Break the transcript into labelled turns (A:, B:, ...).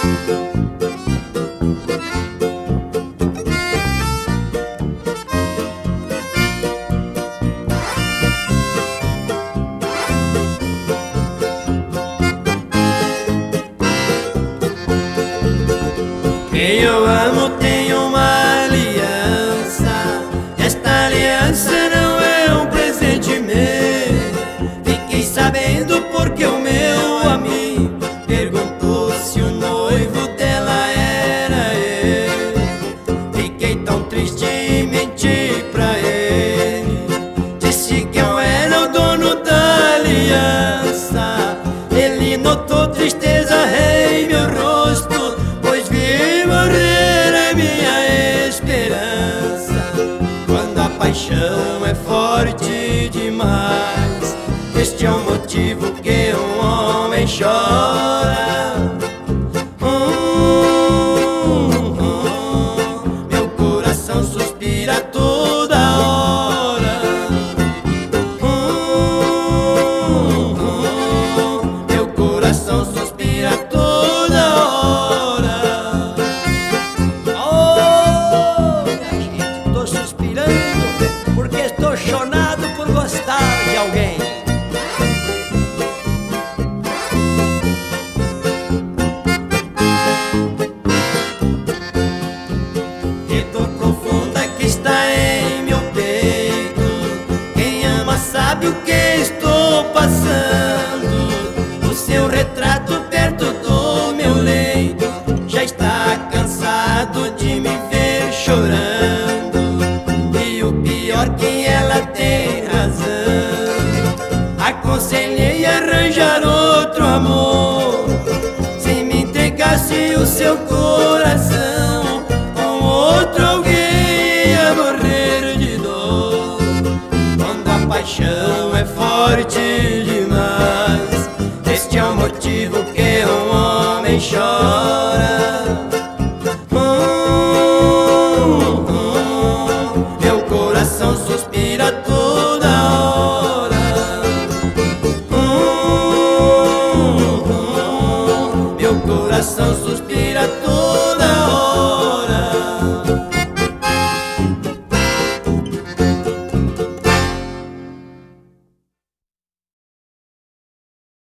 A: Quem eu amo tem uma aliança. Esta aliança não é um presente meu. Fiquei sabendo porque o meu amigo perguntou se o noivo dela era eu. Fiquei tão triste e menti pra ele. Disse que eu era o dono da aliança. Ele notou tristeza em meu rosto, pois vi morrer a minha esperança. Quando a paixão é forte demais, este é o motivo que um homem chora. Meu coração suspira toda hora. Meu coração suspira toda hora.
B: Oh, minha gente, tô suspirando porque estou chonado por gostar de alguém.
A: Que dor profunda que está em meu peito. Quem ama sabe o que estou passando. O seu retrato perto do meu leito já está cansado de me ver chorando. E o pior que ela tem razão. Aconselhei arranjar outro amor. Se me entregasse o seu coração, com outro alguém ia morrer de dor. Quando a paixão é forte demais, este é o motivo que um homem chora.